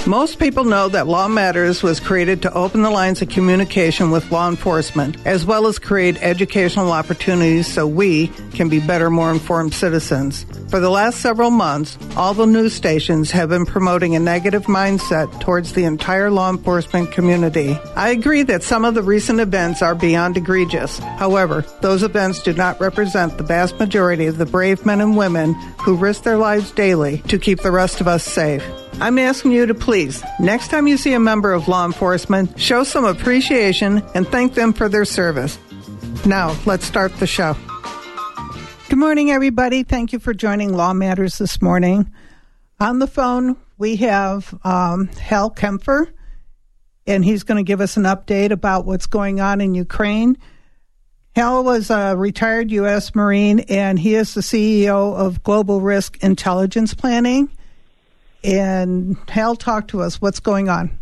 Most people know that Law Matters was created to open the lines of communication with law enforcement, as well as create educational opportunities so we can be better, more informed citizens. For the last several months, all the news stations have been promoting a negative mindset towards the entire law enforcement community. I agree that some of the recent events are beyond egregious. However, those events do not represent the vast majority of the brave men and women who risk their lives daily to keep the rest of us safe. I'm asking you to please, next time you see a member of law enforcement, show some appreciation and thank them for their service. Now, let's start the show. Good morning, everybody. Thank you for joining Law Matters this morning. On the phone, we have Hal Kempfer, and he's going to give us an update about what's going on in Ukraine. Hal was a retired U.S. Marine, and he is the CEO of Global Risk Intelligence Planning. And Hal, talk to us. What's going on?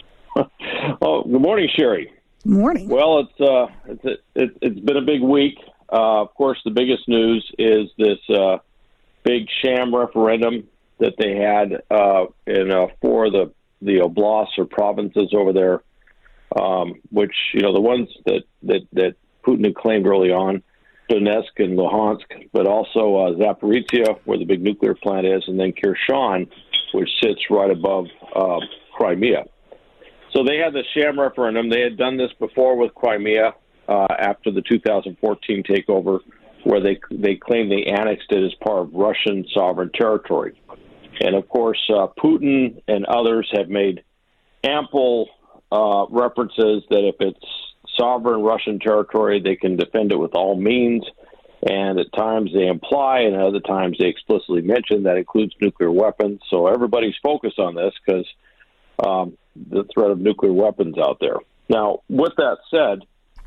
Oh, good morning, Sherry. Good morning. Well, it's been a big week. Of course, the biggest news is this big sham referendum that they had in four of the oblasts or provinces over there, which the ones that Putin had claimed early on, Donetsk and Luhansk, but also Zaporizhia, where the big nuclear plant is, and then Kherson, which sits right above Crimea. So they had the sham referendum. They had done this before with Crimea after the 2014 takeover, where they claimed they annexed it as part of Russian sovereign territory. And, of course, Putin and others have made ample references that if it's sovereign Russian territory, they can defend it with all means. And at times they imply, and at other times they explicitly mention that includes nuclear weapons. So everybody's focused on this because the threat of nuclear weapons out there. Now, with that said,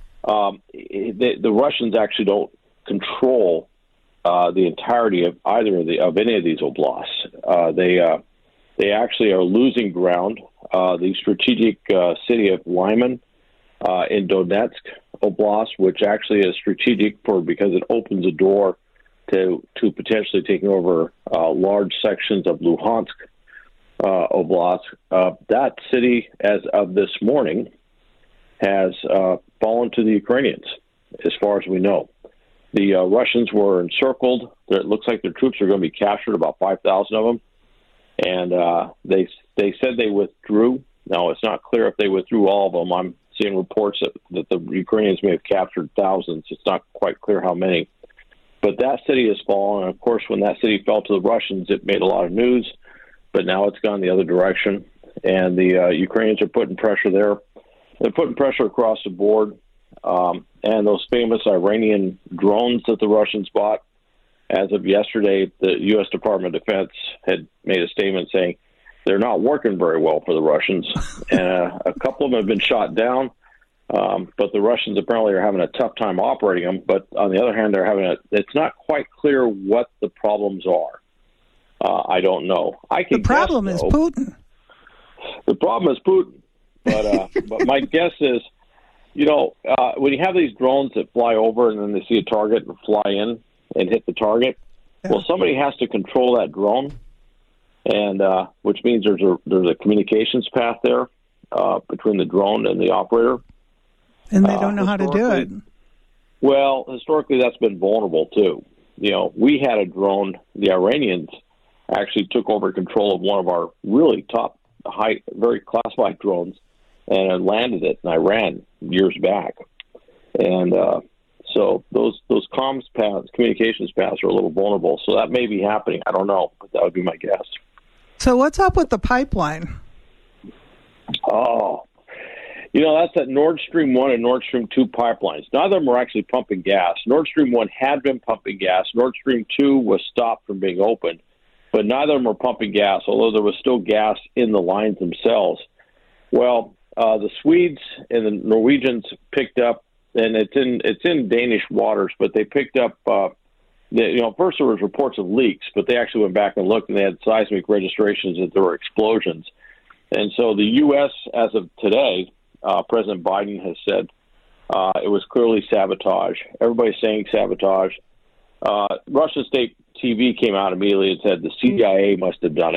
the Russians actually don't control the entirety of either of any of these oblasts. They actually are losing ground. The strategic city of Lyman in Donetsk Oblast, which actually is strategic because it opens a door to potentially taking over large sections of Luhansk Oblast. That city, as of this morning, has fallen to the Ukrainians, as far as we know. The Russians were encircled. It looks like their troops are going to be captured, about 5,000 of them. And they said they withdrew. Now, it's not clear if they withdrew all of them. I'm seeing reports that the Ukrainians may have captured thousands. It's not quite clear how many. But that city has fallen. And, of course, when that city fell to the Russians, it made a lot of news. But now it's gone the other direction. And the Ukrainians are putting pressure there. They're putting pressure across the board. And those famous Iranian drones that the Russians bought, as of yesterday, the U.S. Department of Defense had made a statement saying they're not working very well for the Russians. And a couple of them have been shot down, but the Russians apparently are having a tough time operating them. But on the other hand, it's not quite clear what the problems are. I don't know. The problem is Putin. The problem is Putin. But my guess is, when you have these drones that fly over and then they see a target and fly in and hit the target, well, somebody has to control that drone, and which means there's a communications path there between the drone and the operator. And they don't know how to do it. Well, historically, that's been vulnerable, too. We had a drone. The Iranians actually took over control of one of our really top, high, very classified drones, and landed it in Iran years back. And so those comms paths, communications paths are a little vulnerable. So that may be happening. I don't know, but that would be my guess. So what's up with the pipeline? Oh, that's that Nord Stream 1 and Nord Stream 2 pipelines. Neither of them are actually pumping gas. Nord Stream 1 had been pumping gas. Nord Stream 2 was stopped from being opened. But neither of them were pumping gas, although there was still gas in the lines themselves. Well, the Swedes and the Norwegians picked up, and it's in Danish waters, but they picked up. First there was reports of leaks, but they actually went back and looked, and they had seismic registrations that there were explosions. And so the U.S., as of today, President Biden has said it was clearly sabotage. Everybody's saying sabotage. Russian state TV came out immediately and said the CIA must have done it.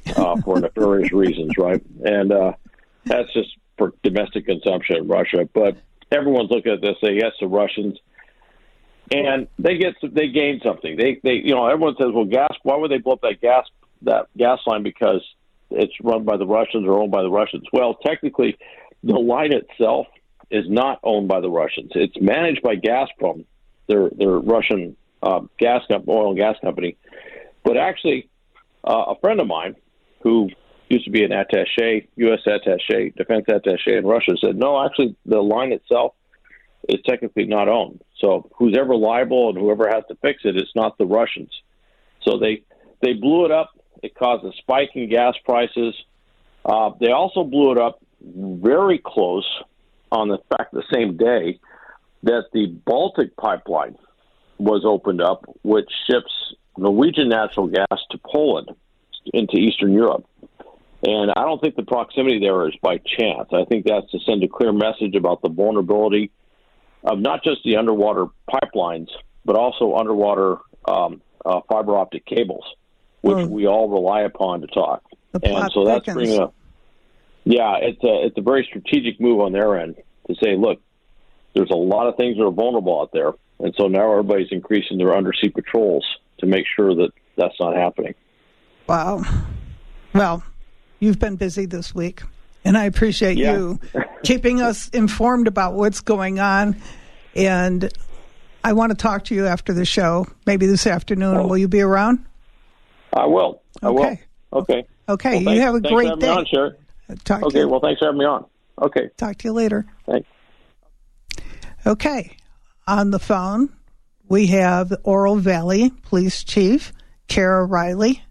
for nefarious reasons, right? And that's just for domestic consumption in Russia. But everyone's looking at this, say, yes, the Russians, and they gain something. They everyone says, well, gas. Why would they blow up that gas line? Because it's run by the Russians or owned by the Russians. Well, technically, the line itself is not owned by the Russians. It's managed by Gazprom, their Russian oil and gas company. But actually, a friend of mine who used to be an attaché, U.S. attaché, defense attaché in Russia, said, no, actually, the line itself is technically not owned. So who's ever liable and whoever has to fix it, it's not the Russians. So they blew it up. It caused a spike in gas prices. They also blew it up very close on the same day that the Baltic pipeline was opened up, which ships Norwegian natural gas to Poland into Eastern Europe. And I don't think the proximity there is by chance. I think that's to send a clear message about the vulnerability of not just the underwater pipelines, but also underwater fiber optic cables, which we all rely upon to talk. And so that's bringing up. Yeah, it's a very strategic move on their end to say, look, there's a lot of things that are vulnerable out there, and so now everybody's increasing their undersea patrols to make sure that that's not happening. Wow. Well, you've been busy this week, and I appreciate you keeping us informed about what's going on. And I want to talk to you after the show, maybe this afternoon. Will you be around? I will. Okay. Okay. Okay. Well, you have a great day. On, Sherry. Okay. Well, thanks for having me on. Okay. Talk to you later. Thanks. Okay. On the phone, we have the Oro Valley Police Chief, Kara Riley.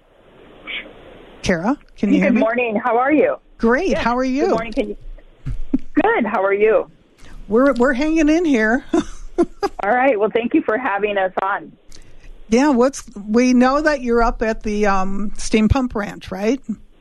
Kara, can you hear me? Good morning. How are you? Great. Yes. How are you? Good morning. Good. How are you? We're hanging in here. All right. Well, thank you for having us on. Yeah. We know that you're up at the Steam Pump Ranch, right?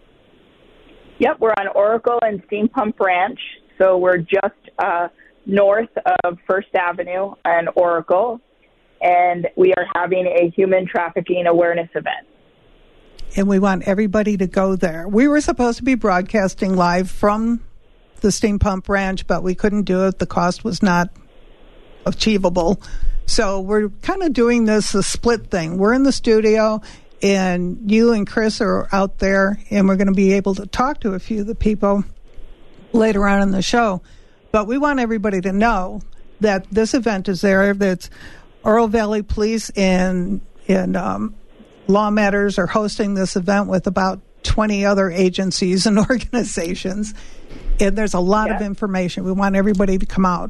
Yep. We're on Oracle and Steam Pump Ranch, so we're just north of First Avenue and Oracle, and we are having a human trafficking awareness event. And we want everybody to go there. We were supposed to be broadcasting live from the Steam Pump Ranch, but we couldn't do it. The cost was not achievable. So we're kind of doing this a split thing. We're in the studio, and you and Chris are out there, and we're going to be able to talk to a few of the people later on in the show. But we want everybody to know that this event is there. That's Oro Valley Police and Law Matters are hosting this event with about 20 other agencies and organizations. And there's a lot of information. We want everybody to come out.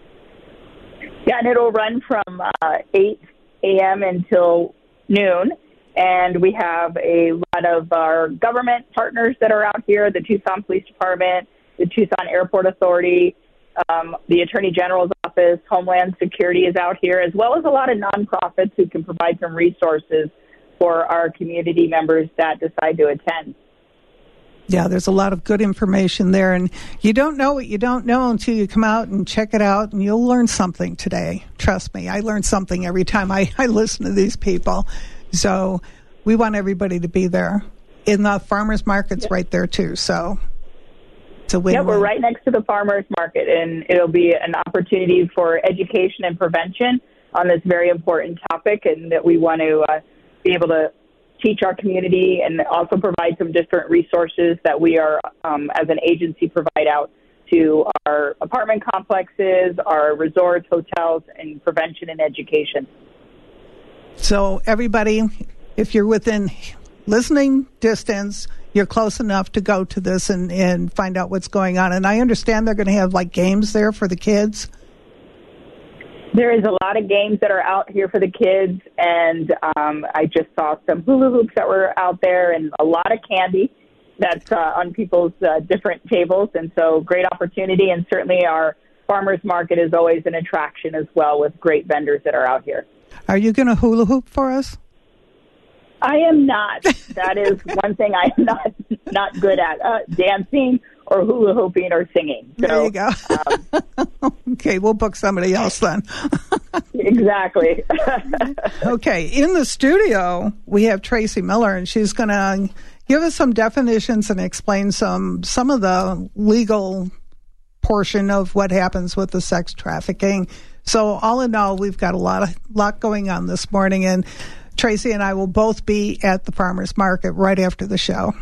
Yeah, and it'll run from 8 a.m. until noon. And we have a lot of our government partners that are out here, the Tucson Police Department, the Tucson Airport Authority, the Attorney General's Office, Homeland Security is out here, as well as a lot of nonprofits who can provide some resources for our community members that decide to attend. Yeah, there's a lot of good information there, and you don't know what you don't know until you come out and check it out, and you'll learn something today. Trust me, I learn something every time I listen to these people. So we want everybody to be there. In the farmers market's right there, too, so it's a win-win. Yeah, we're right next to the farmers market, and it'll be an opportunity for education and prevention on this very important topic, and that we want to be able to teach our community and also provide some different resources that we are, as an agency, provide out to our apartment complexes, our resorts, hotels, and prevention and education. So everybody, if you're within listening distance, you're close enough to go to this and find out what's going on. And I understand they're going to have like games there for the kids. There is a lot of games that are out here for the kids, and I just saw some hula hoops that were out there and a lot of candy that's on people's different tables, and so great opportunity, and certainly our farmers market is always an attraction as well with great vendors that are out here. Are you going to hula hoop for us? I am not. That is one thing I am not good at, dancing or hula hooping or singing. So, there you go. Okay, we'll book somebody else then. Exactly. Okay, in the studio, we have Tracy Miller, and she's going to give us some definitions and explain some of the legal portion of what happens with the sex trafficking. So all in all, we've got a lot going on this morning, and Tracy and I will both be at the farmers market right after the show.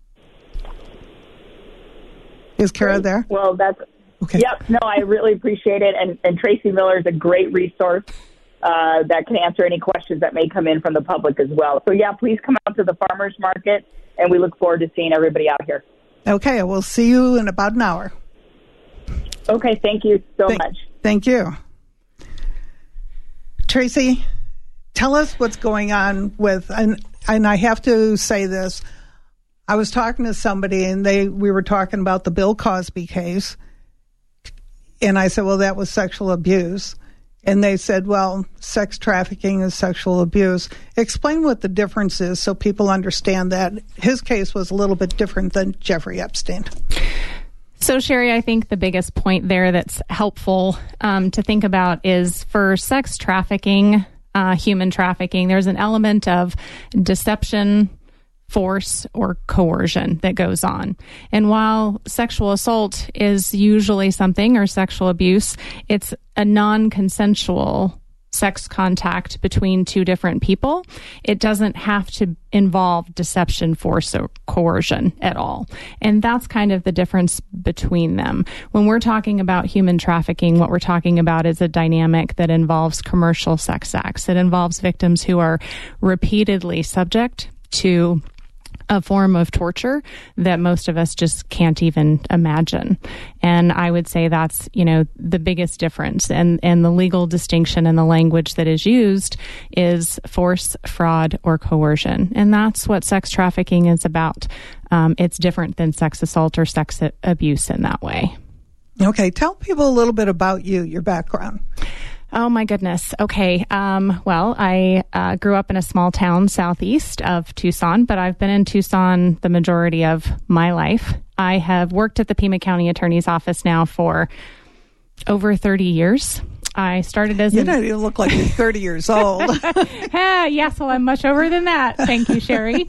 Is Kara there? Well, that's okay. Yep. No, I really appreciate it, and Tracy Miller is a great resource that can answer any questions that may come in from the public as well. So yeah, please come out to the farmers market, and we look forward to seeing everybody out here. Okay, we'll see you in about an hour. Okay, thank you so much. Thank you. Tracy, tell us what's going on with, and I have to say this, I was talking to somebody and we were talking about the Bill Cosby case, and I said, well, that was sexual abuse. And they said, well, sex trafficking is sexual abuse. Explain what the difference is so people understand that his case was a little bit different than Jeffrey Epstein. So, Sherry, I think the biggest point there that's helpful to think about is for sex trafficking, human trafficking, there's an element of deception, force, or coercion that goes on. And while sexual assault is usually something, or sexual abuse, it's a non-consensual sex contact between two different people. It doesn't have to involve deception, force, or coercion at all. And that's kind of the difference between them. When we're talking about human trafficking, what we're talking about is a dynamic that involves commercial sex acts. It involves victims who are repeatedly subject to a form of torture that most of us just can't even imagine. And I would say that's, the biggest difference. And the legal distinction in the language that is used is force, fraud, or coercion. And that's what sex trafficking is about. It's different than sex assault or sex abuse in that way. Okay. Tell people a little bit about you, your background. Oh, my goodness. Okay. Well, I grew up in a small town southeast of Tucson, but I've been in Tucson the majority of my life. I have worked at the Pima County Attorney's Office now for over 30 years. I started as You don't even look like you're 30 years old. Yes, well, I'm much over than that. Thank you, Sherry.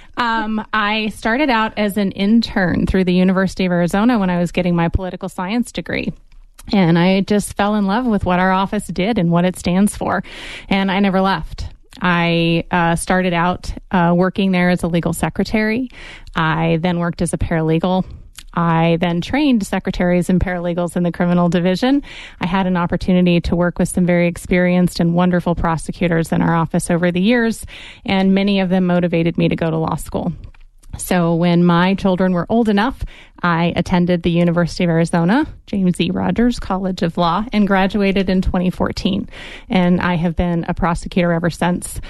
I started out as an intern through the University of Arizona when I was getting my political science degree. And I just fell in love with what our office did and what it stands for. And I never left. I started out working there as a legal secretary. I then worked as a paralegal. I then trained secretaries and paralegals in the criminal division. I had an opportunity to work with some very experienced and wonderful prosecutors in our office over the years, and many of them motivated me to go to law school. So when my children were old enough, I attended the University of Arizona, James E. Rogers College of Law, and graduated in 2014. And I have been a prosecutor ever since.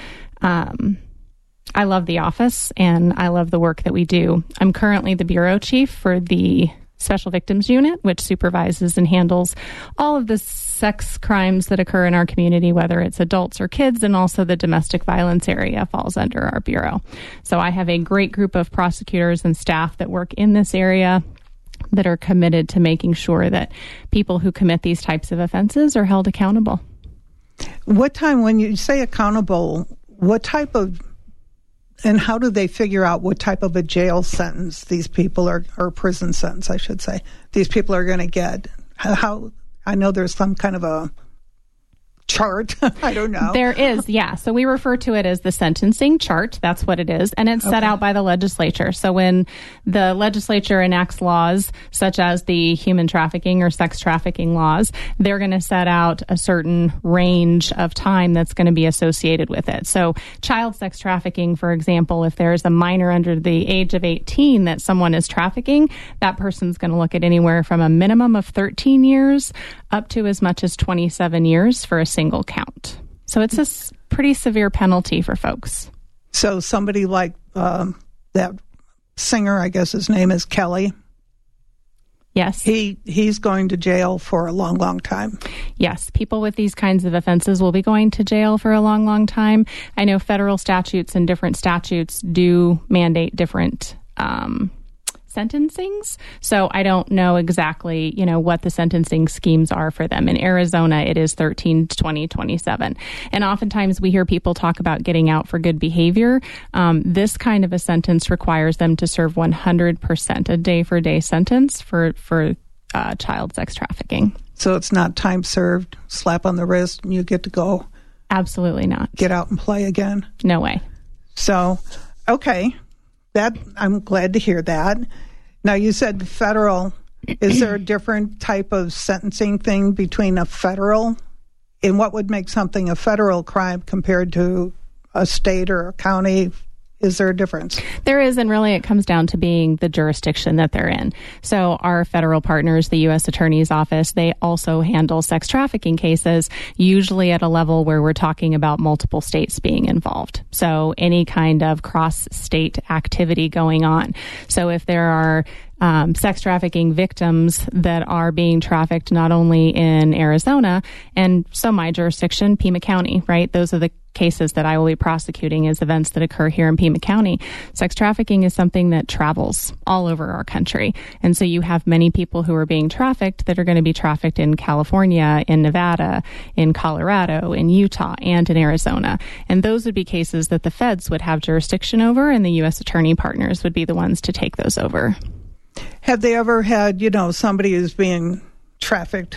I love the office and I love the work that we do. I'm currently the bureau chief for the Special Victims Unit, which supervises and handles all of the sex crimes that occur in our community, whether it's adults or kids, and also the domestic violence area falls under our bureau. So I have a great group of prosecutors and staff that work in this area that are committed to making sure that people who commit these types of offenses are held accountable. What time, when you say accountable, what type of, and how do they figure out what type of a jail sentence these people are, or prison sentence, I should say, these people are going to get? How, I know there's some kind of a chart. I don't know. There is, yeah. So we refer to it as the sentencing chart. That's what it is. And it's set out by the legislature. So when the legislature enacts laws, such as the human trafficking or sex trafficking laws, they're going to set out a certain range of time that's going to be associated with it. So child sex trafficking, for example, if there's a minor under the age of 18 that someone is trafficking, that person's going to look at anywhere from a minimum of 13 years up to as much as 27 years for a single count. So it's a pretty severe penalty for folks. So somebody like that singer, I guess his name is Kelly. Yes. He's going to jail for a long, long time. Yes. People with these kinds of offenses will be going to jail for a long, long time. I know federal statutes and different statutes do mandate different sentencings. So I don't know exactly, what the sentencing schemes are for them. In Arizona, it is 13 to 20, 27. And oftentimes we hear people talk about getting out for good behavior. This kind of a sentence requires them to serve 100%, a day-for-day sentence for child sex trafficking. So it's not time served, slap on the wrist, and you get to go. Absolutely not. Get out and play again. No way. So, okay. That I'm glad to hear that. Now, you said federal. Is there a different type of sentencing thing between a federal and what would make something a federal crime compared to a state or a county? Is there a difference? There is, and really it comes down to being the jurisdiction that they're in. So our federal partners, the U.S. Attorney's Office, they also handle sex trafficking cases, usually at a level where we're talking about multiple states being involved. So any kind of cross-state activity going on. So if there are sex trafficking victims that are being trafficked not only in Arizona, and so my jurisdiction, Pima County, right? Those are the cases that I will be prosecuting as events that occur here in Pima County. Sex trafficking is something that travels all over our country. And so you have many people who are being trafficked that are going to be trafficked in California, in Nevada, in Colorado, in Utah, and in Arizona. And those would be cases that the feds would have jurisdiction over, and the U.S. attorney partners would be the ones to take those over. Have they ever had, somebody who's being trafficked,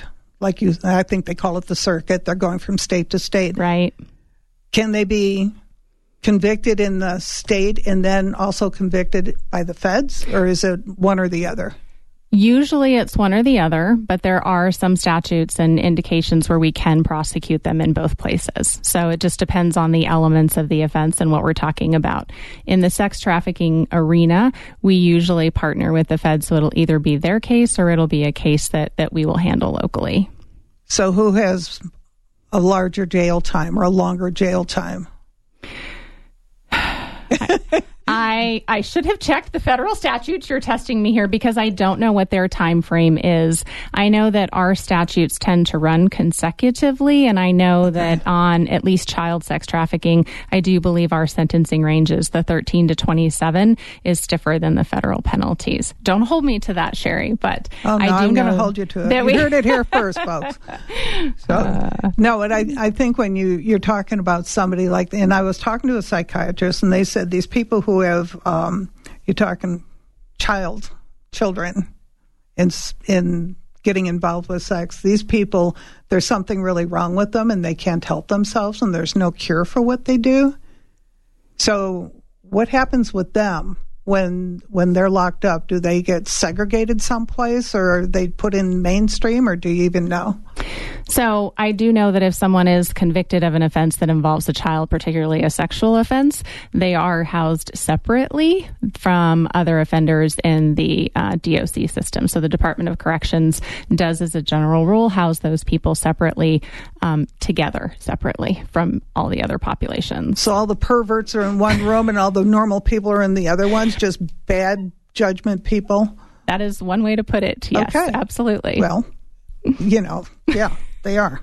I think they call it the circuit, they're going from state to state. Right. Can they be convicted in the state and then also convicted by the feds, or is it one or the other? Usually it's one or the other, but there are some statutes and indications where we can prosecute them in both places. So it just depends on the elements of the offense and what we're talking about. In the sex trafficking arena, we usually partner with the feds, so it'll either be their case or it'll be a case that we will handle locally. So who has a larger jail time or a longer jail time? I should have checked the federal statutes. You're testing me here because I don't know what their time frame is. I know that our statutes tend to run consecutively, and I know that on at least child sex trafficking, I do believe our sentencing ranges, the 13 to 27, is stiffer than the federal penalties. Don't hold me to that, Sherry, but I'm going to hold you to it. You heard it here first, folks. So, I think when you're talking about somebody and I was talking to a psychiatrist, and they said these people who have, you're talking children in getting involved with sex, these people, there's something really wrong with them and they can't help themselves and there's no cure for what they do. So what happens with them when they're locked up? Do they get segregated someplace, or are they put in mainstream, or do you even know? So I do know that if someone is convicted of an offense that involves a child, particularly a sexual offense, they are housed separately from other offenders in the DOC system. So the Department of Corrections does, as a general rule, house those people separately, separately from all the other populations. So all the perverts are in one room and all the normal people are in the other ones, just bad judgment people? That is one way to put it. Yes, okay. Absolutely. Well, yeah, they are.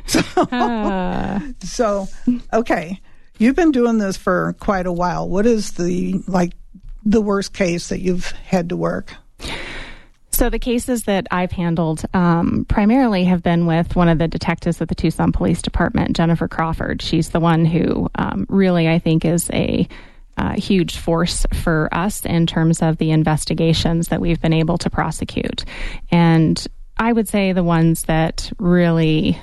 So, okay. You've been doing this for quite a while. What is the worst case that you've had to work? So the cases that I've handled primarily have been with one of the detectives at the Tucson Police Department, Jennifer Crawford. She's the one who really, I think, is a huge force for us in terms of the investigations that we've been able to prosecute. And I would say the ones that really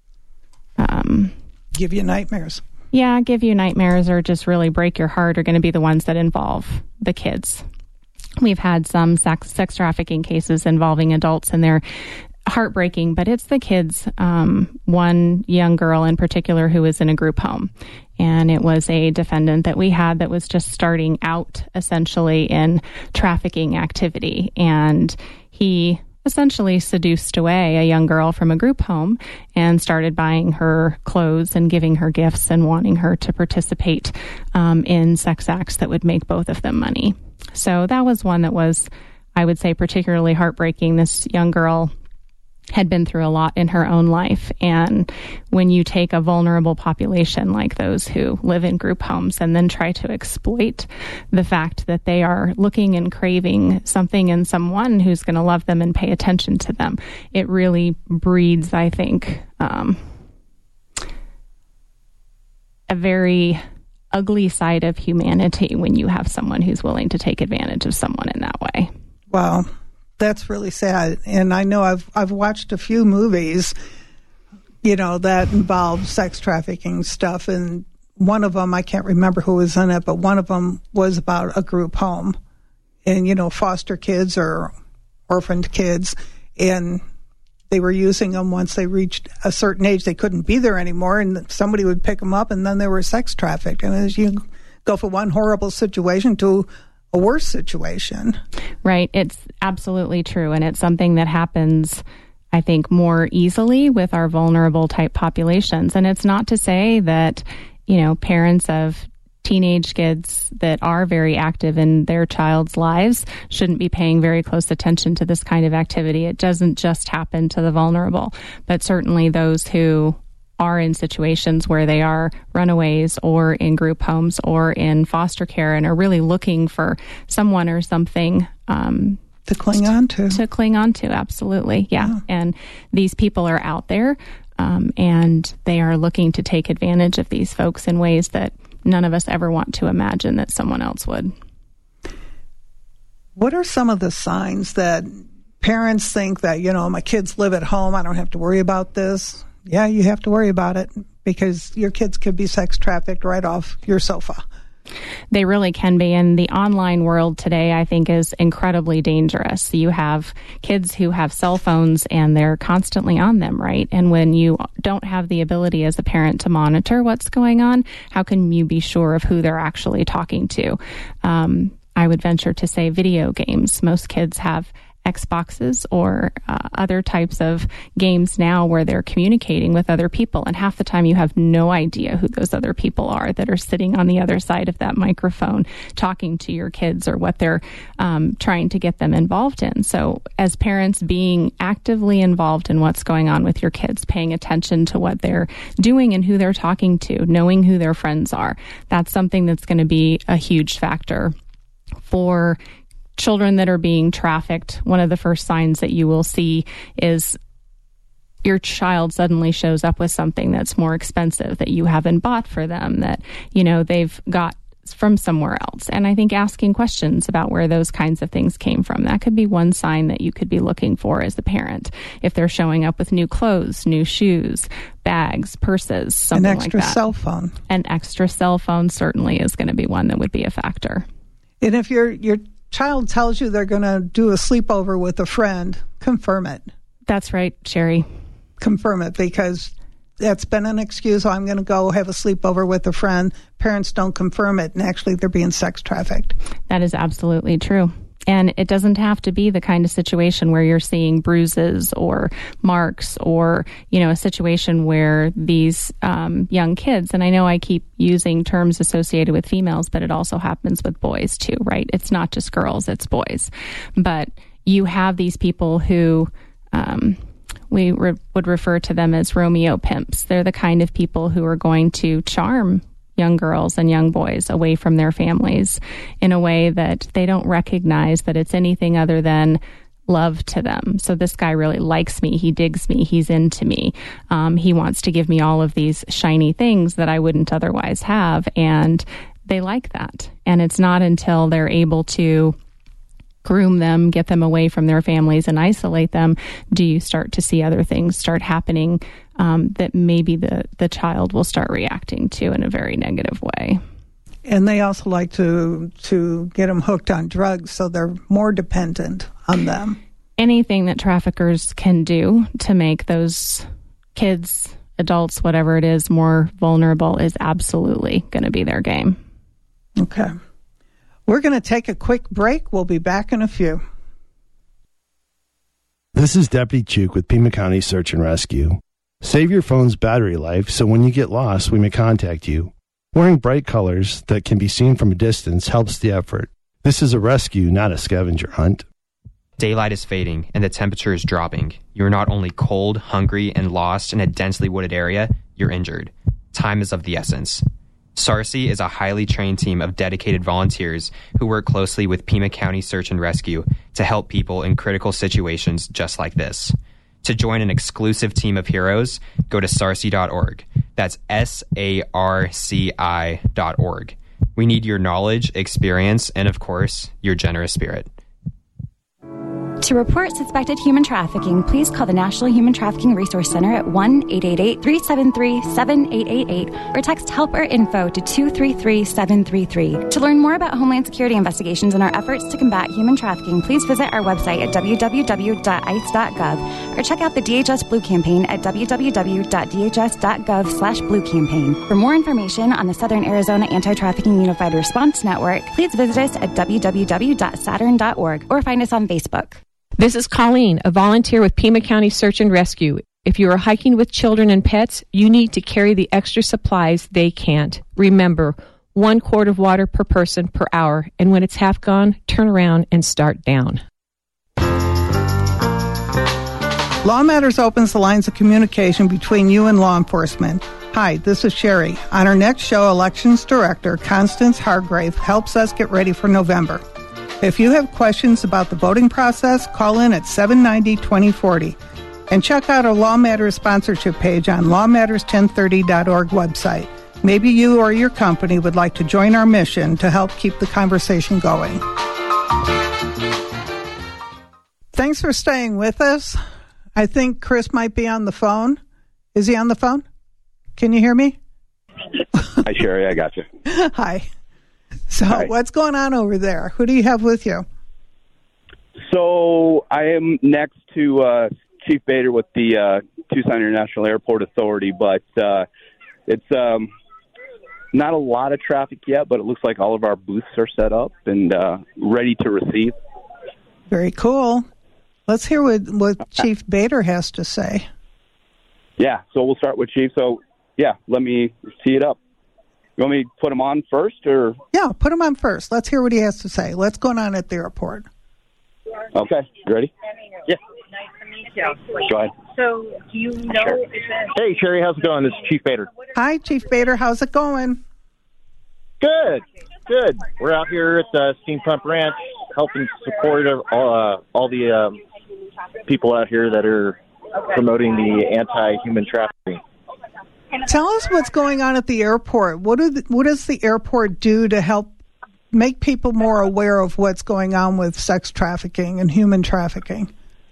give you nightmares. Yeah, give you nightmares or just really break your heart are going to be the ones that involve the kids. We've had some sex trafficking cases involving adults, and they're heartbreaking, but it's the kids. One young girl in particular who was in a group home, and it was a defendant that we had that was just starting out essentially in trafficking activity, and he essentially seduced away a young girl from a group home and started buying her clothes and giving her gifts and wanting her to participate in sex acts that would make both of them money. So that was one that was, I would say, particularly heartbreaking. This young girl had been through a lot in her own life. And when you take a vulnerable population like those who live in group homes and then try to exploit the fact that they are looking and craving something in someone who's going to love them and pay attention to them, it really breeds, I think, a very ugly side of humanity when you have someone who's willing to take advantage of someone in that way. Wow. That's really sad. And I know I've watched a few movies, that involve sex trafficking stuff. And one of them, I can't remember who was in it, but one of them was about a group home and, foster kids or orphaned kids. And they were using them once they reached a certain age. They couldn't be there anymore. And somebody would pick them up and then they were sex trafficked. And as you go from one horrible situation to a worse situation. Right. It's absolutely true. And it's something that happens, I think, more easily with our vulnerable type populations. And it's not to say that, parents of teenage kids that are very active in their child's lives shouldn't be paying very close attention to this kind of activity. It doesn't just happen to the vulnerable, but certainly those who are in situations where they are runaways or in group homes or in foster care and are really looking for someone or something to cling on to. To cling on to, absolutely. Yeah. And these people are out there and they are looking to take advantage of these folks in ways that none of us ever want to imagine that someone else would. What are some of the signs that parents think that, my kids live at home, I don't have to worry about this? Yeah, you have to worry about it because your kids could be sex trafficked right off your sofa. They really can be. And the online world today, I think, is incredibly dangerous. You have kids who have cell phones and they're constantly on them, right? And when you don't have the ability as a parent to monitor what's going on, how can you be sure of who they're actually talking to? I would venture to say video games. Most kids have Xboxes or other types of games now where they're communicating with other people. And half the time you have no idea who those other people are that are sitting on the other side of that microphone talking to your kids or what they're trying to get them involved in. So as parents, being actively involved in what's going on with your kids, paying attention to what they're doing and who they're talking to, knowing who their friends are, that's something that's going to be a huge factor for children that are being trafficked. One of the first signs that you will see is your child suddenly shows up with something that's more expensive that you haven't bought for them, that, they've got from somewhere else. And I think asking questions about where those kinds of things came from, that could be one sign that you could be looking for as a parent. If they're showing up with new clothes, new shoes, bags, purses, something like that. An extra cell phone. An extra cell phone certainly is going to be one that would be a factor. And if your child tells you they're going to do a sleepover with a friend, confirm it. That's right, Sherry. Confirm it, because that's been an excuse. I'm going to go have a sleepover with a friend. Parents don't confirm it, and actually they're being sex trafficked. That is absolutely true. And it doesn't have to be the kind of situation where you're seeing bruises or marks or, a situation where these young kids, and I know I keep using terms associated with females, but it also happens with boys too, right? It's not just girls, it's boys. But you have these people who we would refer to them as Romeo pimps. They're the kind of people who are going to charm young girls and young boys away from their families in a way that they don't recognize that it's anything other than love to them. So this guy really likes me. He digs me. He's into me. He wants to give me all of these shiny things that I wouldn't otherwise have. And they like that. And it's not until they're able to groom them, get them away from their families and isolate them, do you start to see other things start happening that maybe the child will start reacting to in a very negative way. And they also like to get them hooked on drugs, so they're more dependent on them. Anything that traffickers can do to make those kids, adults, whatever it is, more vulnerable is absolutely going to be their game. Okay. We're going to take a quick break. We'll be back in a few. This is Deputy Chuk with Pima County Search and Rescue. Save your phone's battery life so when you get lost, we may contact you. Wearing bright colors that can be seen from a distance helps the effort. This is a rescue, not a scavenger hunt. Daylight is fading and the temperature is dropping. You're not only cold, hungry, and lost in a densely wooded area, you're injured. Time is of the essence. SARCI is a highly trained team of dedicated volunteers who work closely with Pima County Search and Rescue to help people in critical situations just like this. To join an exclusive team of heroes, go to sarci.org. That's SARCI.org. We need your knowledge, experience, and of course, your generous spirit. To report suspected human trafficking, please call the National Human Trafficking Resource Center at 1-888-373-7888 or text help or info to 233-733. To learn more about Homeland Security investigations and our efforts to combat human trafficking, please visit our website at www.ice.gov or check out the DHS Blue Campaign at www.dhs.gov/Blue-Campaign. For more information on the Southern Arizona Anti-Trafficking Unified Response Network, please visit us at www.saturn.org or find us on Facebook. This is Colleen, a volunteer with Pima County Search and Rescue. If you are hiking with children and pets, you need to carry the extra supplies they can't. Remember, 1 quart of water per person per hour, and when it's half gone, turn around and start down. Law Matters opens the lines of communication between you and law enforcement. Hi, this is Sherry. On our next show, Elections Director Constance Hargrave helps us get ready for November. If you have questions about the voting process, call in at 790-2040. And check out our Law Matters sponsorship page on lawmatters1030.org website. Maybe you or your company would like to join our mission to help keep the conversation going. Thanks for staying with us. I think Chris might be on the phone. Is he on the phone? Can you hear me? Hi, Sherry. I got you. Hi. So Hi. What's going on over there? Who do you have with you? So I am next to Chief Bader with the Tucson International Airport Authority, but it's not a lot of traffic yet, but it looks like all of our booths are set up and ready to receive. Very cool. Let's hear what Chief Bader has to say. Yeah, so we'll start with Chief. So, yeah, let me tee it up. You want me to put him on first, or? Yeah, put him on first. Let's hear what he has to say. What's going on at the airport? Okay, you ready? Yeah. Nice to meet you. Go ahead. So, do you know... Sure. Hey, Sherry, how's it going? This is Chief Bader. Hi, Chief Bader. How's it going? Good. We're out here at Steam Pump Ranch helping support all the people out here that are promoting the anti-human trafficking. Tell us what's going on at the airport. What does the airport do to help make people more aware of what's going on with sex trafficking and human trafficking?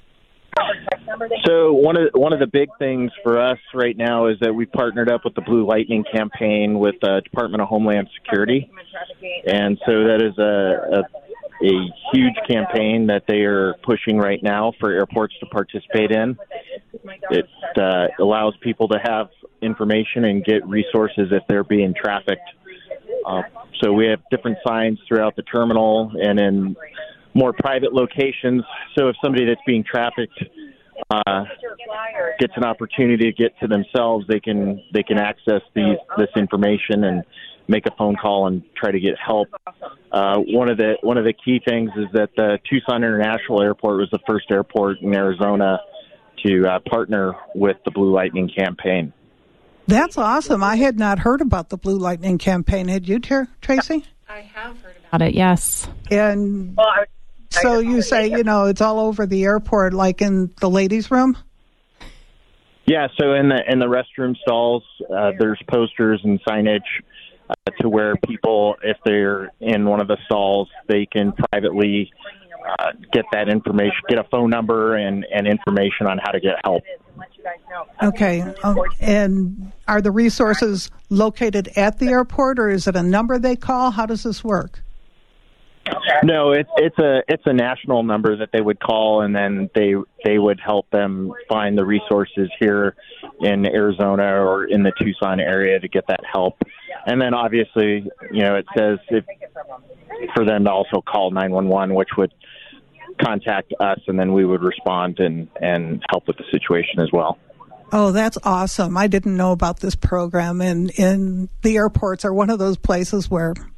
So one of the big things for us right now is that we partnered up with the Blue Lightning campaign with the Department of Homeland Security, and so that is a huge campaign that they are pushing right now for airports to participate in. It allows people to have information and get resources if they're being trafficked. So we have different signs throughout the terminal and in more private locations. So if somebody that's being trafficked gets an opportunity to get to themselves, they can access this information and make a phone call and try to get help. One of the key things is that the Tucson International Airport was the first airport in Arizona to partner with the Blue Lightning campaign. That's awesome. I had not heard about the Blue Lightning campaign. Had you, Tracy? I have heard about it, yes. And so you say, it's all over the airport, like in the ladies' room? Yeah, so in the restroom stalls, there's posters and signage to where people, if they're in one of the stalls, they can privately get that information, get a phone number and information on how to get help. Okay. And are the resources located at the airport, or is it a number they call? How does this work? No, it's a national number that they would call, and then they would help them find the resources here in Arizona or in the Tucson area to get that help. And then obviously, it says for them to also call 911, which would contact us, and then we would respond and help with the situation as well. Oh, that's awesome. I didn't know about this program, and the airports are one of those places where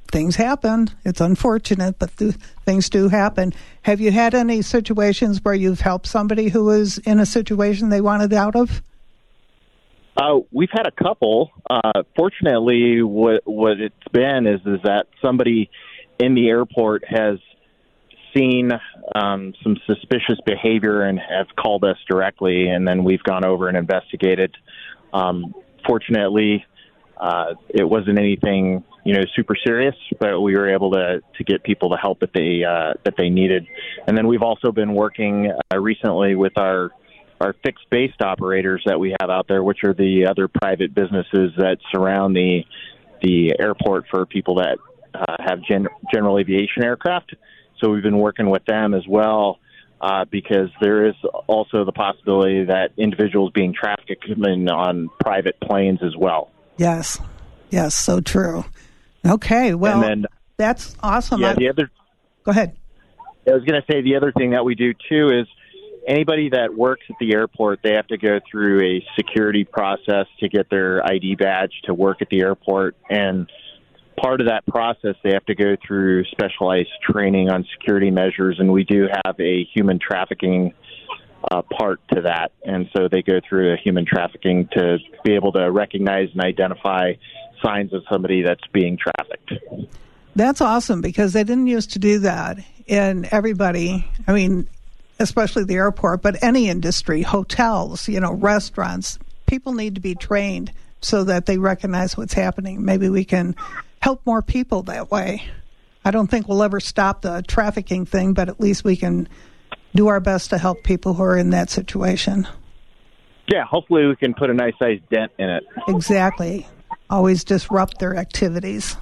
things happen. It's unfortunate, but things do happen. Have you had any situations where you've helped somebody who was in a situation they wanted out of? We've had a couple. Fortunately, what it's been is that somebody in the airport has seen some suspicious behavior and have called us directly, and then we've gone over and investigated. Fortunately, it wasn't anything super serious, but we were able to get people the help that they needed. And then we've also been working recently with our fixed-based operators that we have out there, which are the other private businesses that surround the airport for people that have general aviation aircraft. So we've been working with them as well because there is also the possibility that individuals being trafficked on private planes as well. Yes, so true. Okay, well, then, that's awesome. Yeah, go ahead. I was going to say the other thing that we do, too, is anybody that works at the airport, they have to go through a security process to get their ID badge to work at the airport. And part of that process, they have to go through specialized training on security measures, and we do have a human trafficking part to that. And so they go through a human trafficking to be able to recognize and identify signs of somebody that's being trafficked. That's awesome, because they didn't used to do that. And everybody, I mean, especially the airport, but any industry, hotels, restaurants, people need to be trained so that they recognize what's happening. Maybe we can help more people that way. I don't think we'll ever stop the trafficking thing, but at least we can do our best to help people who are in that situation. Yeah, hopefully we can put a nice sized dent in it. Exactly. Always disrupt their activities.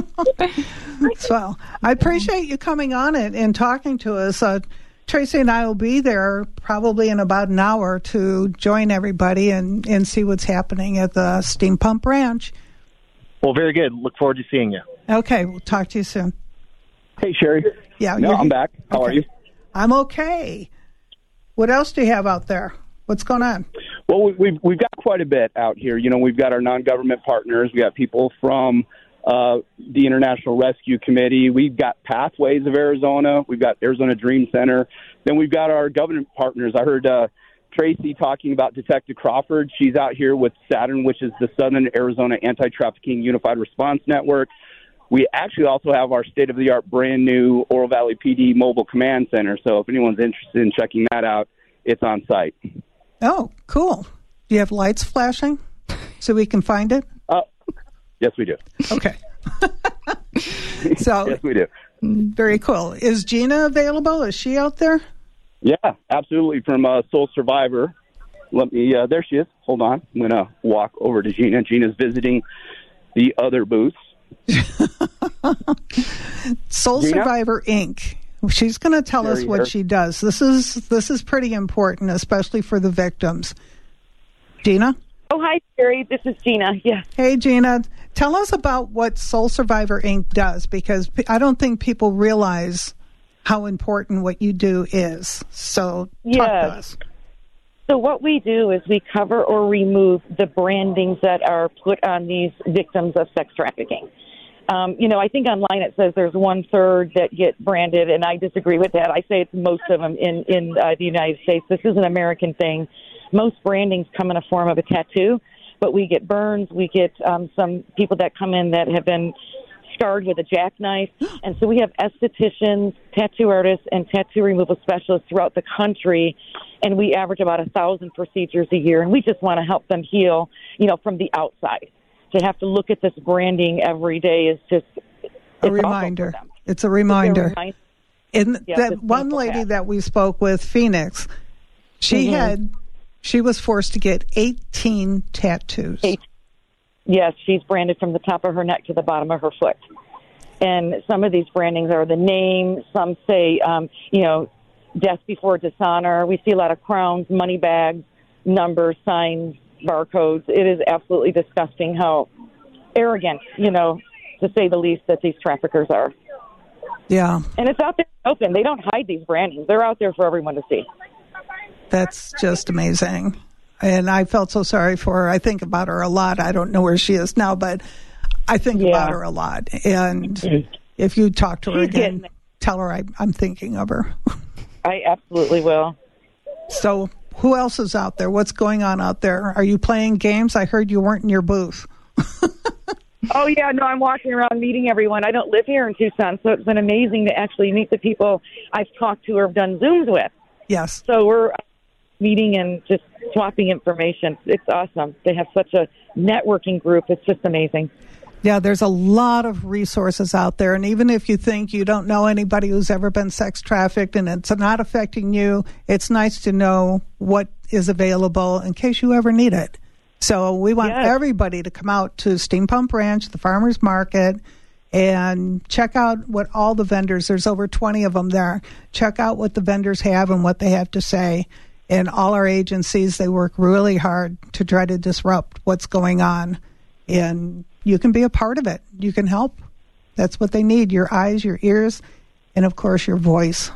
So I appreciate you coming on and talking to us. Tracy and I will be there probably in about an hour to join everybody and see what's happening at the Steam Pump Ranch. Well, very good. Look forward to seeing you. Okay, we'll talk to you soon. Hey, Sherry. Yeah, I'm back. How are you? I'm okay. What else do you have out there? What's going on? Well, we've got quite a bit out here. We've got our non-government partners. We got people from the International Rescue Committee. We've got Pathways of Arizona. We've got Arizona Dream Center. Then we've got our government partners. I heard Tracy talking about Detective Crawford. She's out here with Saturn, which is the Southern Arizona Anti-Trafficking Unified Response Network. We actually also have our state-of-the-art brand-new Oro Valley PD Mobile Command Center. So if anyone's interested in checking that out, it's on site. Oh, cool. Do you have lights flashing so we can find it? Yes, we do. Okay. So yes, we do. Very cool. Is Gina available? Is she out there? Yeah, absolutely. From Soul Survivor. Let me. There she is. Hold on. I'm going to walk over to Gina. Gina's visiting the other booth. Soul Gina? Survivor Inc. She's going to tell us what she does. This is pretty important, especially for the victims. Gina? Oh, hi, Sherry. This is Gina. Yes. Hey, Gina. Tell us about what Soul Survivor Inc. does, because I don't think people realize how important what you do is. So talk to us. So what we do is we cover or remove the brandings that are put on these victims of sex trafficking. I think online it says there's 1/3 that get branded, and I disagree with that. I say it's most of them in the United States. This is an American thing. Most brandings come in a form of a tattoo, but we get burns. We get some people that come in that have been scarred with a jackknife. And so we have estheticians, tattoo artists, and tattoo removal specialists throughout the country, and we average about 1,000 procedures a year, and we just want to help them heal, from the outside. To have to look at this branding every day is just a reminder. It's a reminder. And that one lady that we spoke with, Phoenix, she was forced to get 18 tattoos. Yes, she's branded from the top of her neck to the bottom of her foot. And some of these brandings are the name. Some say, death before dishonor. We see a lot of crowns, money bags, numbers, signs, barcodes. It is absolutely disgusting how arrogant, to say the least, that these traffickers are. Yeah. And it's out there open. They don't hide these brandings. They're out there for everyone to see. That's just amazing. And I felt so sorry for her. I think about her a lot. I don't know where she is now, but I think about her a lot. And if you talk to her again, tell her I'm thinking of her. I absolutely will. So who else is out there? What's going on out there? Are you playing games? I heard you weren't in your booth. Oh, yeah, no, I'm walking around meeting everyone. I don't live here in Tucson, so it's been amazing to actually meet the people I've talked to or have done Zooms with. Yes. So we're meeting and just swapping information. It's awesome. They have such a networking group. It's just amazing. Yeah, there's a lot of resources out there. And even if you think you don't know anybody who's ever been sex trafficked and it's not affecting you, it's nice to know what is available in case you ever need it. So we want everybody to come out to Steam Pump Ranch, the farmers market, and check out what all the vendors, there's over 20 of them there, check out what the vendors have and what they have to say. And all our agencies, they work really hard to try to disrupt what's going on. And you can be a part of it. You can help. That's what they need, your eyes, your ears, and, of course, your voice.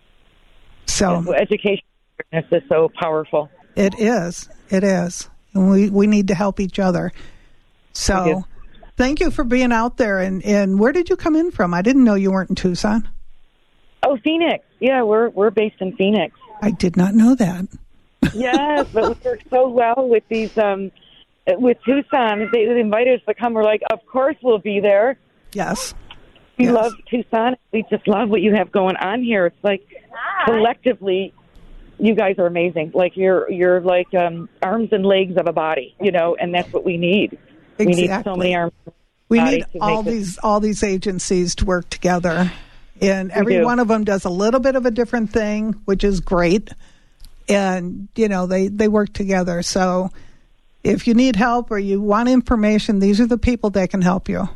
So education is so powerful. It is. It is. And we need to help each other. So thank you for being out there. And where did you come in from? I didn't know you weren't in Tucson. Oh, Phoenix. Yeah, we're based in Phoenix. I did not know that. Yes, but we work so well with these, with Tucson. They invited us to come. We're like, of course we'll be there. Yes. We love Tucson. We just love what you have going on here. It's like collectively, you guys are amazing. Like you're like arms and legs of a body, and that's what we need. Exactly. We need so many arms. We need all these agencies to work together, and every one of them does a little bit of a different thing, which is great. And they work together. So if you need help or you want information, these are the people that can help you.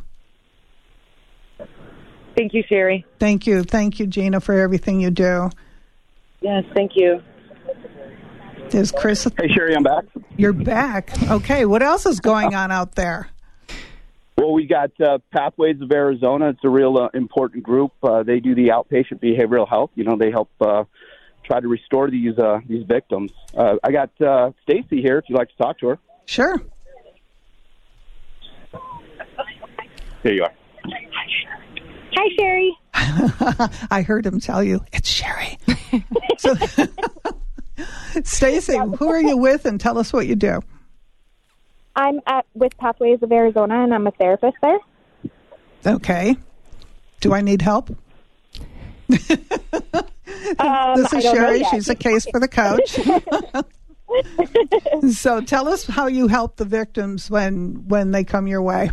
Thank you, Sherry. Thank you, Gina, for everything you do. Yes, thank you. Is Chris? Hey, Sherry, I'm back. You're back. Okay, what else is going on out there? Well, we got Pathways of Arizona. It's a real important group. They do the outpatient behavioral health. They help try to restore these victims. I got Stacy here, if you'd like to talk to her. Sure. Here you are. Hi, Sherry. I heard him tell you, it's Sherry. So, Stacy, who are you with, and tell us what you do? I'm with Pathways of Arizona, and I'm a therapist there. Okay. Do I need help? This is Sherry. She's a case for the coach. So tell us how you help the victims when they come your way.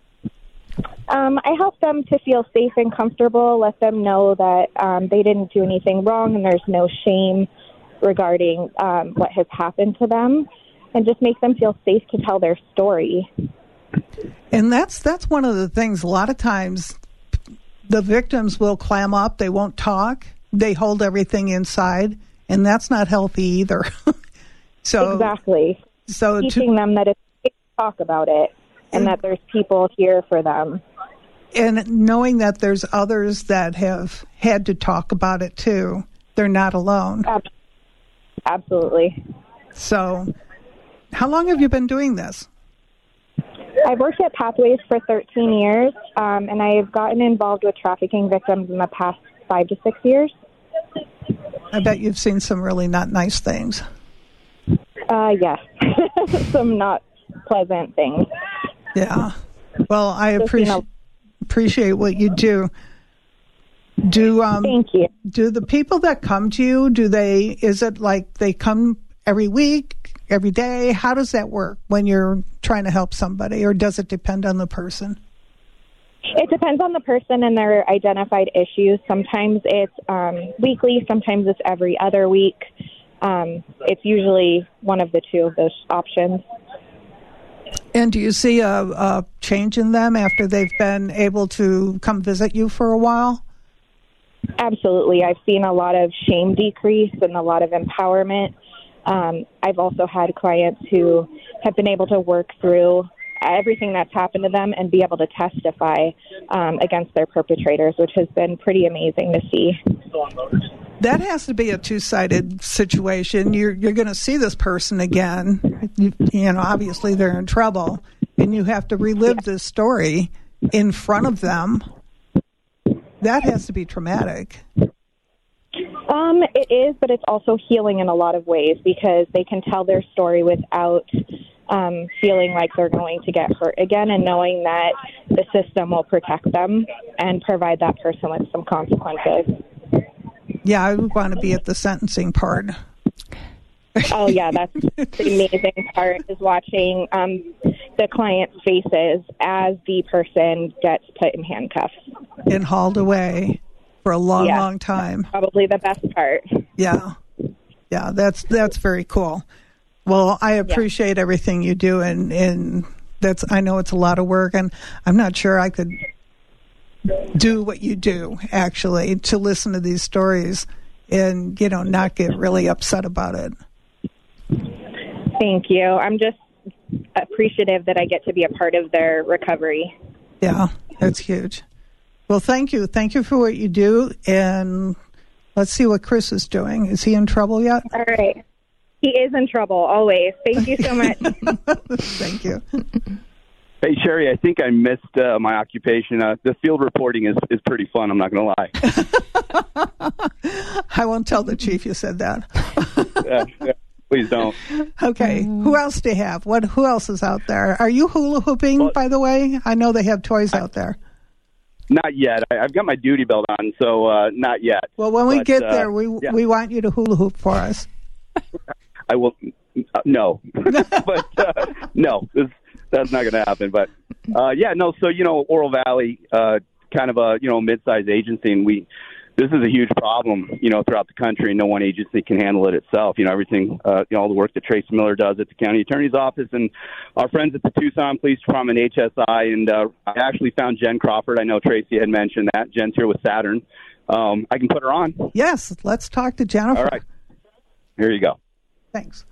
I help them to feel safe and comfortable, let them know that they didn't do anything wrong and there's no shame regarding what has happened to them, and just make them feel safe to tell their story. And that's one of the things. A lot of times the victims will clam up. They won't talk. They hold everything inside, and that's not healthy either. Exactly. So teaching them that it's safe to talk about it and that there's people here for them. And knowing that there's others that have had to talk about it too. They're not alone. Absolutely. So how long have you been doing this? I've worked at Pathways for 13 years, and I've gotten involved with trafficking victims in the past 5 to 6 years. I bet you've seen some really not nice things. Yes. Some not pleasant things. Yeah. Well, I appreciate what you do. Thank you. Do the people that come to you, is it like they come every week, every day? How does that work when you're trying to help somebody, or does it depend on the person? It depends on the person and their identified issues. Sometimes it's weekly, sometimes it's every other week. It's usually one of the two of those options. And do you see a change in them after they've been able to come visit you for a while? Absolutely. I've seen a lot of shame decrease and a lot of empowerment. I've also had clients who have been able to work through everything that's happened to them and be able to testify against their perpetrators, which has been pretty amazing to see. That has to be a two-sided situation. You're going to see this person again. Obviously they're in trouble, and you have to relive this story in front of them. That has to be traumatic. It is, but it's also healing in a lot of ways because they can tell their story without feeling like they're going to get hurt again, and knowing that the system will protect them and provide that person with some consequences. Yeah, I would want to be at the sentencing part. Oh, yeah, that's the amazing part, is watching the client's faces as the person gets put in handcuffs. And hauled away for a long, long time. Probably the best part. Yeah. Yeah, that's very cool. Well, I appreciate everything you do, and I know it's a lot of work, and I'm not sure I could do what you do, actually, to listen to these stories and, not get really upset about it. Thank you. I'm just appreciative that I get to be a part of their recovery. Yeah, that's huge. Well, thank you. Thank you for what you do, and let's see what Chris is doing. Is he in trouble yet? All right. He is in trouble, always. Thank you so much. Thank you. Hey, Sherry, I think I missed my occupation. The field reporting is pretty fun, I'm not going to lie. I won't tell the chief you said that. Yeah, please don't. Okay, who else do you have? Who else is out there? Are you hula hooping, by the way? I know they have toys out there. Not yet. I've got my duty belt on, so not yet. Well, when we get there, we want you to hula hoop for us. I will. No. But no, that's not going to happen. But no. So Oro Valley, kind of a mid-sized agency, and this is a huge problem throughout the country, and no one agency can handle it itself. Everything, all the work that Tracy Miller does at the county attorney's office, and our friends at the Tucson Police Department, HSI, and I actually found Jen Crawford. I know Tracy had mentioned that. Jen's here with Saturn. I can put her on. Yes, let's talk to Jennifer. All right. Here you go. Thanks.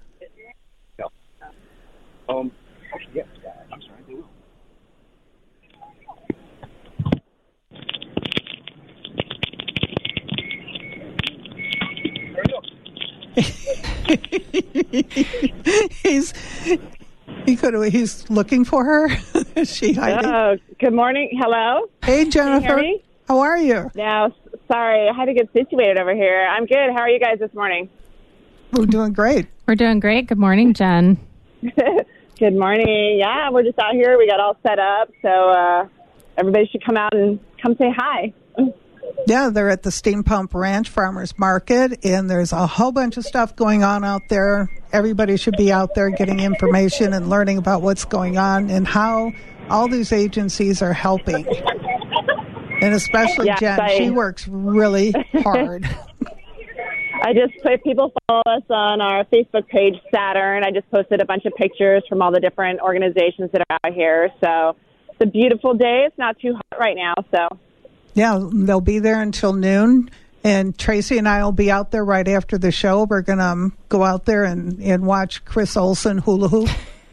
Yes, I'm sorry. They will. He's looking for her. Is she hiding? Oh, good morning. Hello. Hey, Jennifer. Can you hear me? How are you? No, sorry. I had to get situated over here. I'm good. How are you guys this morning? We're doing great. We're doing great. Good morning, Jen. Good morning. Yeah, we're just out here. We got all set up, so everybody should come out and come say hi. Yeah, they're at the Steam Pump Ranch Farmers Market, and there's a whole bunch of stuff going on out there. Everybody should be out there getting information and learning about what's going on and how all these agencies are helping. And especially Jen, she works really hard. I just put people follow us on our Facebook page, Saturn. I just posted a bunch of pictures from all the different organizations that are out here. So it's a beautiful day. It's not too hot right now. So yeah, they'll be there until noon. And Tracy and I will be out there right after the show. We're going to go out there and watch Chris Olson hula hoop.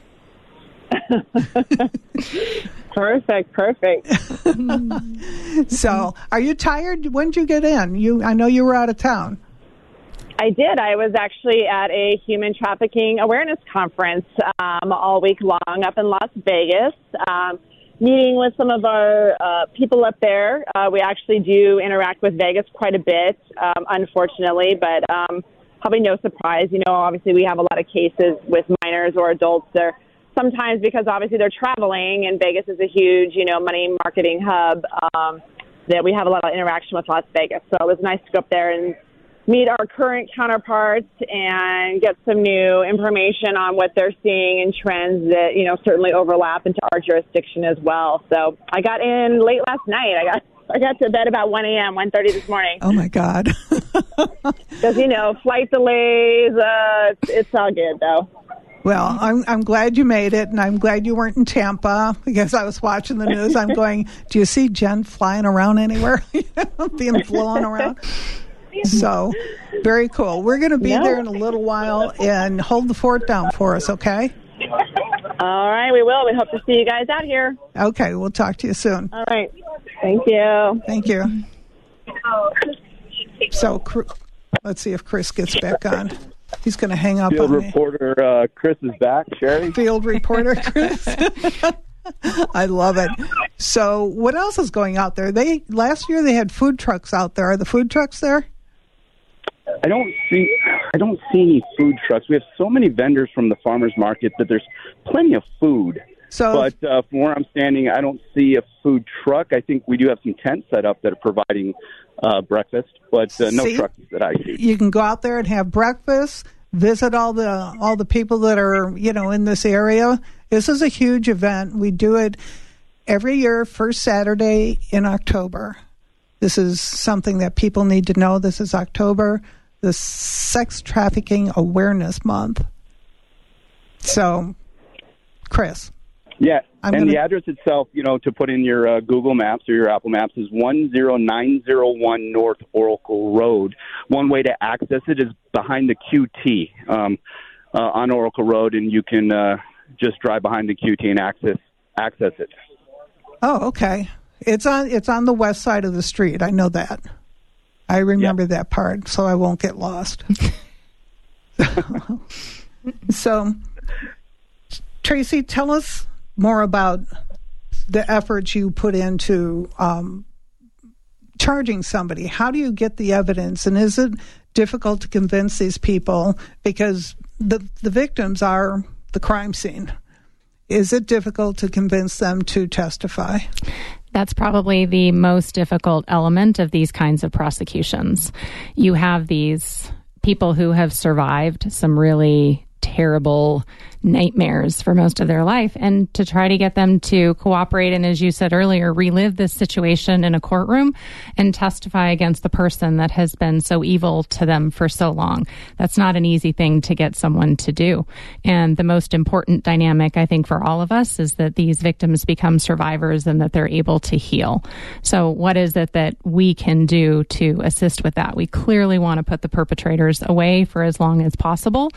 Perfect. So, are you tired? When did you get in? I know you were out of town. I did. I was actually at a human trafficking awareness conference all week long up in Las Vegas, meeting with some of our people up there. We actually do interact with Vegas quite a bit, unfortunately, but probably no surprise. Obviously we have a lot of cases with minors or adults there. Sometimes because obviously they're traveling, and Vegas is a huge, money marketing hub, that we have a lot of interaction with Las Vegas. So it was nice to go up there and meet our current counterparts and get some new information on what they're seeing and trends that, certainly overlap into our jurisdiction as well. So I got in late last night. I got to bed about 1 a.m., 1:30 this morning. Oh, my God. Because, flight delays, it's all good, though. Well, I'm glad you made it, and I'm glad you weren't in Tampa, because I was watching the news. I'm going, do you see Jen flying around anywhere? Being flown around? So, very cool. We're going to be there in a little while, and hold the fort down for us, okay? All right, we will. We hope to see you guys out here. Okay, we'll talk to you soon. All right. Thank you. Thank you. So, let's see if Chris gets back on. He's going to hang up Field on me. reporter Chris is back. Sherry? Field reporter Chris. I love it. So what else is going out there? Last year they had food trucks out there. Are the food trucks there? I don't see any food trucks. We have so many vendors from the farmers market that there's plenty of food. But from where I'm standing, I don't see a food truck. I think we do have some tents set up that are providing breakfast, but no trucks that I see. You can go out there and have breakfast, visit all the people that are, in this area. This is a huge event. We do it every year, first Saturday in October. This is something that people need to know. This is October, the Sex Trafficking Awareness Month. So, Chris. Yeah, the address itself, to put in your Google Maps or your Apple Maps is 10901 North Oracle Road. One way to access it is behind the QT on Oracle Road, and you can just drive behind the QT and access it. Oh, okay. It's on the west side of the street. I know that. I remember that part, so I won't get lost. So, Tracy, tell us more about the efforts you put into charging somebody. How do you get the evidence, and is it difficult to convince these people, because the victims are the crime scene? Is it difficult to convince them to testify? That's probably the most difficult element of these kinds of prosecutions. You have these people who have survived some really terrible nightmares for most of their life, and to try to get them to cooperate and, as you said earlier, relive this situation in a courtroom and testify against the person that has been so evil to them for so long. That's not an easy thing to get someone to do. And the most important dynamic, I think, for all of us is that these victims become survivors and that they're able to heal. So what is it that we can do to assist with that? We clearly want to put the perpetrators away for as long as possible.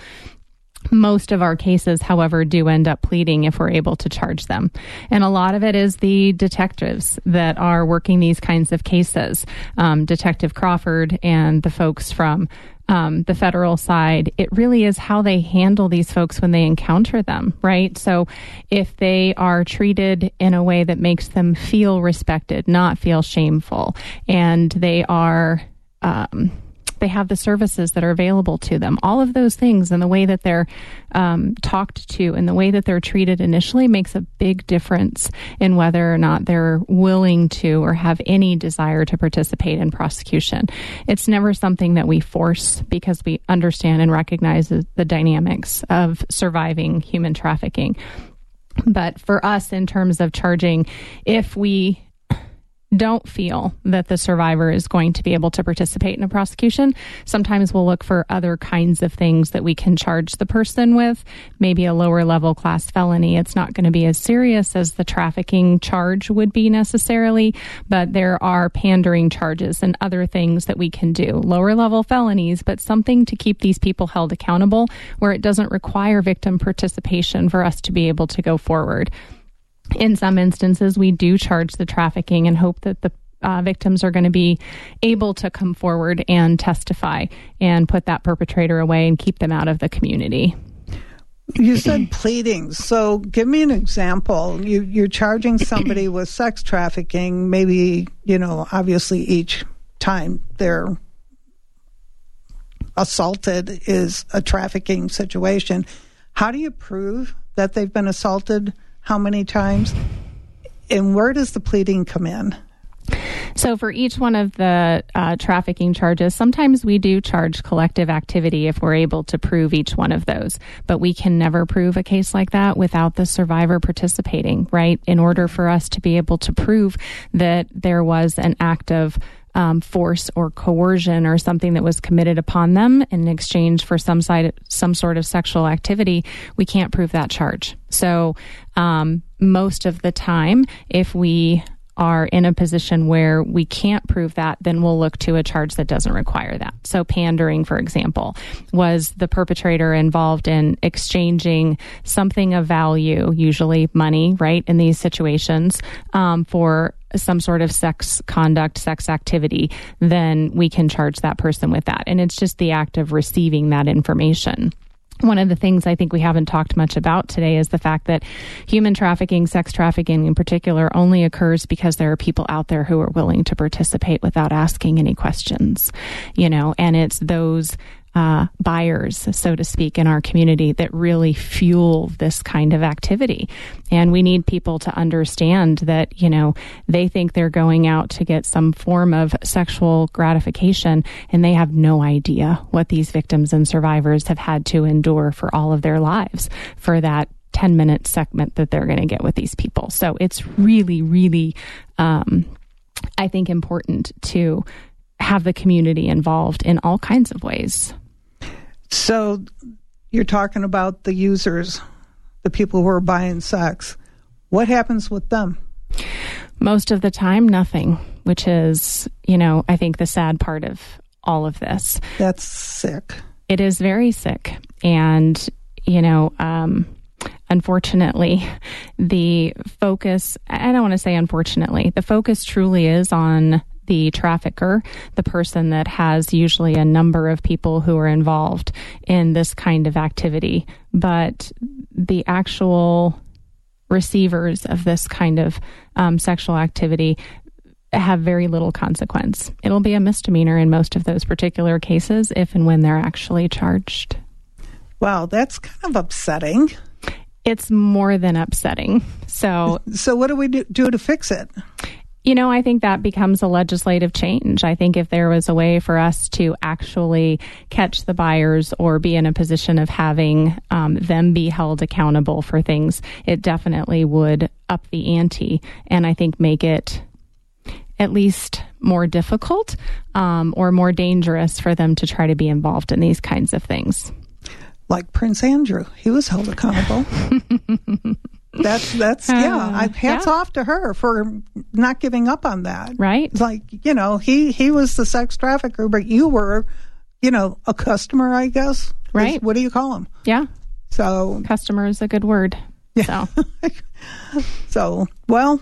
Most of our cases, however, do end up pleading if we're able to charge them. And a lot of it is the detectives that are working these kinds of cases. Detective Crawford and the folks from the federal side, it really is how they handle these folks when they encounter them, right? So if they are treated in a way that makes them feel respected, not feel shameful, and they are... they have the services that are available to them. All of those things and the way that they're talked to and the way that they're treated initially makes a big difference in whether or not they're willing to or have any desire to participate in prosecution. It's never something that we force, because we understand and recognize the dynamics of surviving human trafficking. But for us, in terms of charging, if we don't feel that the survivor is going to be able to participate in a prosecution, sometimes we'll look for other kinds of things that we can charge the person with, maybe a lower level class felony. It's not going to be as serious as the trafficking charge would be necessarily, but there are pandering charges and other things that we can do. Lower level felonies, but something to keep these people held accountable where it doesn't require victim participation for us to be able to go forward. In some instances, we do charge the trafficking and hope that the victims are going to be able to come forward and testify and put that perpetrator away and keep them out of the community. You said pleadings. So give me an example. You're charging somebody with sex trafficking, maybe, obviously each time they're assaulted is a trafficking situation. How do you prove that they've been assaulted? How many times? And where does the pleading come in? So for each one of the trafficking charges, sometimes we do charge collective activity if we're able to prove each one of those. But we can never prove a case like that without the survivor participating, right? In order for us to be able to prove that there was an act of force or coercion or something that was committed upon them in exchange for some sort of sexual activity, we can't prove that charge. So most of the time, if we are in a position where we can't prove that, then we'll look to a charge that doesn't require that. So pandering, for example, was the perpetrator involved in exchanging something of value, usually money, right, in these situations, for some sort of sex conduct, sex activity, then we can charge that person with that. And it's just the act of receiving that information. one of the things I think we haven't talked much about today is the fact that human trafficking, sex trafficking in particular, only occurs because there are people out there who are willing to participate without asking any questions, and it's those buyers, so to speak, in our community that really fuel this kind of activity. And we need people to understand that, they think they're going out to get some form of sexual gratification, and they have no idea what these victims and survivors have had to endure for all of their lives for that 10-minute segment that they're going to get with these people. So it's really, really, I think, important to have the community involved in all kinds of ways. So you're talking about the users, the people who are buying sex. What happens with them? Most of the time, nothing, which is, I think the sad part of all of this. That's sick. It is very sick. And, unfortunately, the focus, I don't want to say unfortunately, the focus truly is on the trafficker, the person that has usually a number of people who are involved in this kind of activity. But the actual receivers of this kind of sexual activity have very little consequence. It'll be a misdemeanor in most of those particular cases if and when they're actually charged. Wow, that's kind of upsetting. It's more than upsetting. So what do we do to fix it? I think that becomes a legislative change. I think if there was a way for us to actually catch the buyers or be in a position of having them be held accountable for things, it definitely would up the ante and I think make it at least more difficult or more dangerous for them to try to be involved in these kinds of things. Like Prince Andrew, he was held accountable. That's hats off to her for not giving up on that. Right. It's like, he was the sex trafficker, but you were, a customer, I guess. Right. What do you call them? Yeah. So customer is a good word. Yeah. Well,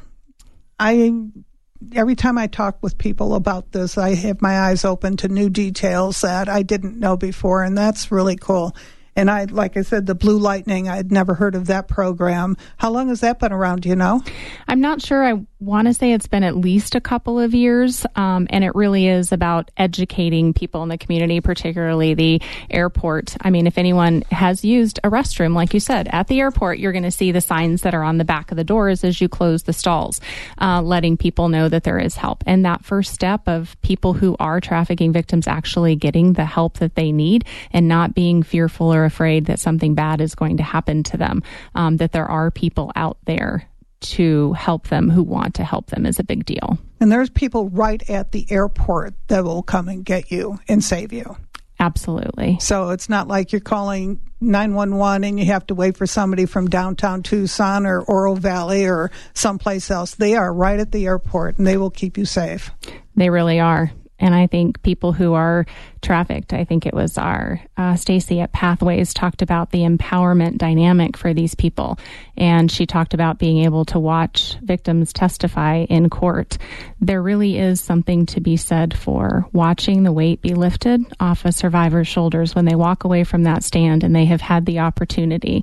every time I talk with people about this, I have my eyes open to new details that I didn't know before, and that's really cool. And like I said, the Blue Lightning, I'd never heard of that program. How long has that been around, do you know? I'm not sure. I want to say it's been at least a couple of years. And it really is about educating people in the community, particularly the airport. I mean, if anyone has used a restroom, like you said, at the airport, you're going to see the signs that are on the back of the doors as you close the stalls, letting people know that there is help. And that first step of people who are trafficking victims actually getting the help that they need and not being fearful or afraid that something bad is going to happen to them, that there are people out there to help them who want to help them is a big deal. And there's people right at the airport that will come and get you and save you. Absolutely. So it's not like you're calling 911 and you have to wait for somebody from downtown Tucson or Oro Valley or someplace else. They are right at the airport and they will keep you safe. They really are. And I think people who are trafficked, I think it was our Stacy at Pathways talked about the empowerment dynamic for these people. And she talked about being able to watch victims testify in court. There really is something to be said for watching the weight be lifted off a survivor's shoulders when they walk away from that stand and they have had the opportunity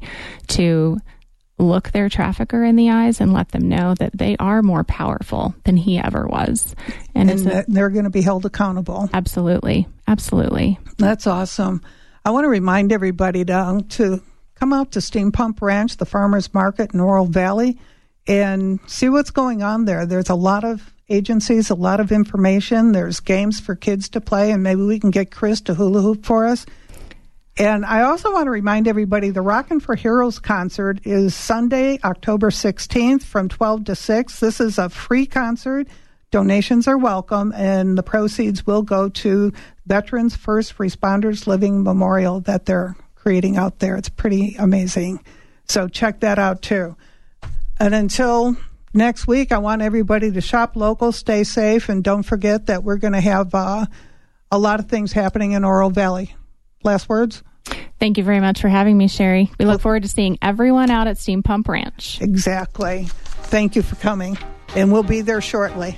to look their trafficker in the eyes and let them know that they are more powerful than he ever was. And they're going to be held accountable. Absolutely. Absolutely. That's awesome. I want to remind everybody to come out to Steam Pump Ranch, the farmers market in Oro Valley, and see what's going on there. There's a lot of agencies, a lot of information. There's games for kids to play, and maybe we can get Chris to hula hoop for us. And I also want to remind everybody the Rockin' for Heroes concert is Sunday, October 16th from 12 to 6. This is a free concert. Donations are welcome, and the proceeds will go to Veterans First Responders Living Memorial that they're creating out there. It's pretty amazing. So check that out, too. And until next week, I want everybody to shop local, stay safe, and don't forget that we're going to have a lot of things happening in Oro Valley. Last words? Thank you very much for having me, Sherry. We look forward to seeing everyone out at Steam Pump Ranch. Exactly. Thank you for coming, and we'll be there shortly.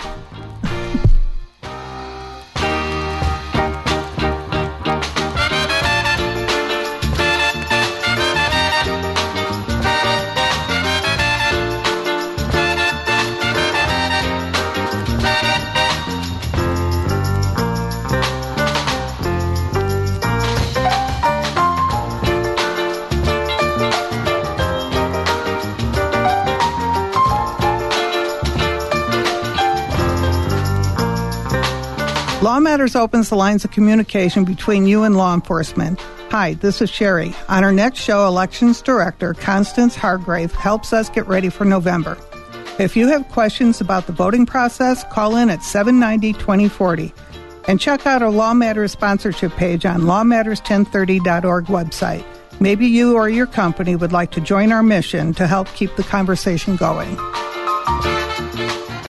Matters opens the lines of communication between you and law enforcement. Hi, this is Sherry. On our next show, Elections Director Constance Hargrave helps us get ready for November. If you have questions about the voting process, call in at 790-2040. And check out our Law Matters sponsorship page on lawmatters1030.org website. Maybe you or your company would like to join our mission to help keep the conversation going.